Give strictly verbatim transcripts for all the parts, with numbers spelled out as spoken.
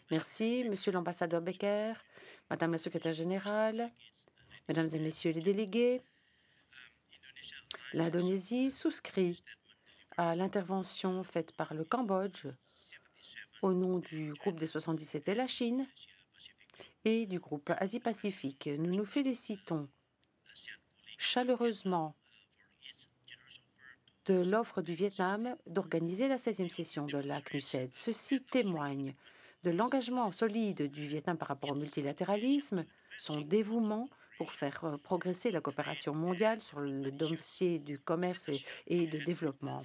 Merci, Monsieur l'ambassadeur Becker, Madame la secrétaire générale, Mesdames et Messieurs les délégués. L'Indonésie souscrit à l'intervention faite par le Cambodge au nom du groupe des soixante-dix-sept et la Chine et du groupe Asie-Pacifique. Nous nous félicitons chaleureusement de l'offre du Vietnam d'organiser la seizième session de la C N U S E D. Ceci témoigne de l'engagement solide du Vietnam par rapport au multilatéralisme, son dévouement pour faire euh, progresser la coopération mondiale sur le dossier du commerce et, et de développement.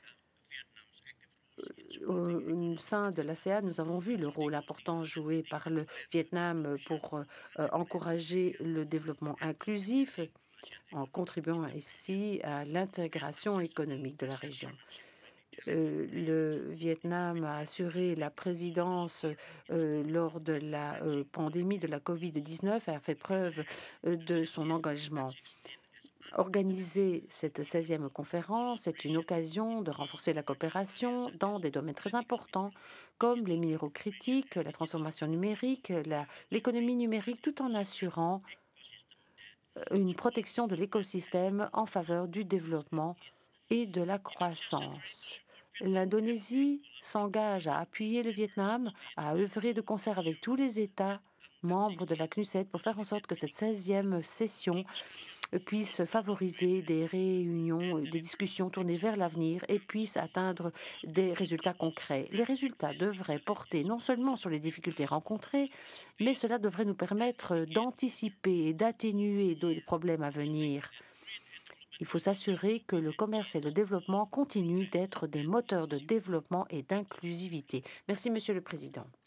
Euh, Au sein de l'A S E A N, nous avons vu le rôle important joué par le Vietnam pour euh, euh, encourager le développement inclusif en contribuant ici à l'intégration économique de la région. Euh, le Vietnam a assuré la présidence euh, lors de la euh, pandémie de la covid dix-neuf et a fait preuve euh, de son engagement. Organiser cette seizième conférence est une occasion de renforcer la coopération dans des domaines très importants comme les minéraux critiques, la transformation numérique, la- l'économie numérique, tout en assurant une protection de l'écosystème en faveur du développement et de la croissance. L'Indonésie s'engage à appuyer le Vietnam, à œuvrer de concert avec tous les États membres de la C N U S E D pour faire en sorte que cette seizième session puisse favoriser des réunions, des discussions tournées vers l'avenir et puisse atteindre des résultats concrets. Les résultats devraient porter non seulement sur les difficultés rencontrées, mais cela devrait nous permettre d'anticiper et d'atténuer des problèmes à venir. Il faut s'assurer que le commerce et le développement continuent d'être des moteurs de développement et d'inclusivité. Merci, Monsieur le Président.